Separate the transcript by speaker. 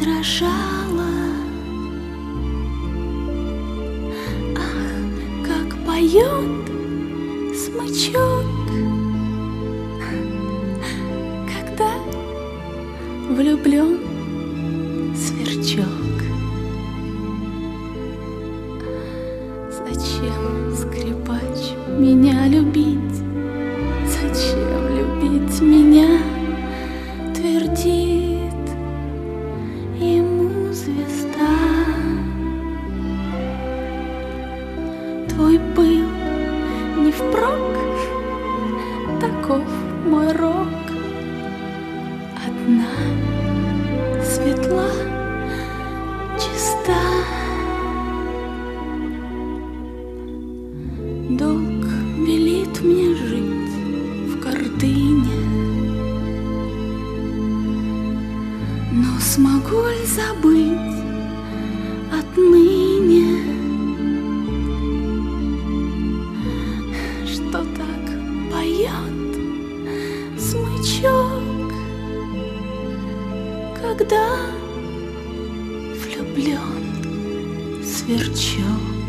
Speaker 1: дрожала. Ах, как поет смычок, когда влюблен сверчок. Зачем, скрипач, меня любить? Зачем любить меня? Твердит ему звезда. Твой пыл не впрок, таков мой рок. Одна светла, чиста. Долг велит мне жить в гордыне, но смогу ли забыть отныне, что так поет смычок, когда влюблен сверчок?